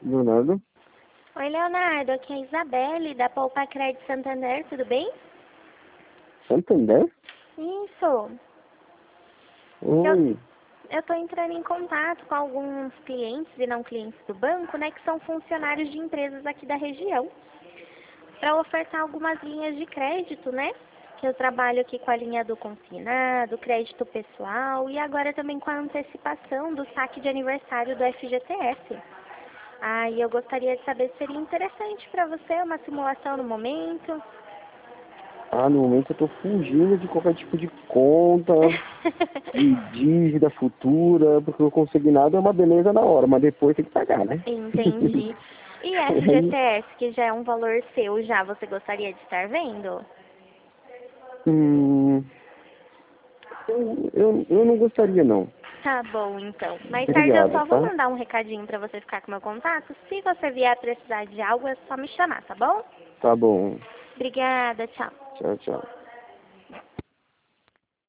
Leonardo? Oi, Leonardo, aqui é a Isabelle, da Poupa Crédito Santander, tudo bem? Santander? Isso. Eu, Oi. eu tô entrando em contato com alguns clientes e não clientes do banco, né, que são funcionários de empresas aqui da região, para ofertar algumas linhas de crédito, né? Que eu trabalho aqui com a linha do consignado, crédito pessoal e agora também com a antecipação do saque de aniversário do FGTS. E eu gostaria de saber se seria interessante para você uma simulação no momento. No momento eu tô fugindo de qualquer tipo de conta, de dívida futura, porque o consignado é uma beleza na hora, mas depois tem que pagar, né? Entendi. E Aí, FGTS, que já é um valor seu já, você gostaria de estar vendo? hum, eu não gostaria, não. Tá bom, então. Mais tarde eu Obrigado, só vou tá? mandar um recadinho para você ficar com meu contato. Se você vier precisar de algo, é só me chamar, tá bom? Tá bom. Obrigada, tchau. Tchau, tchau.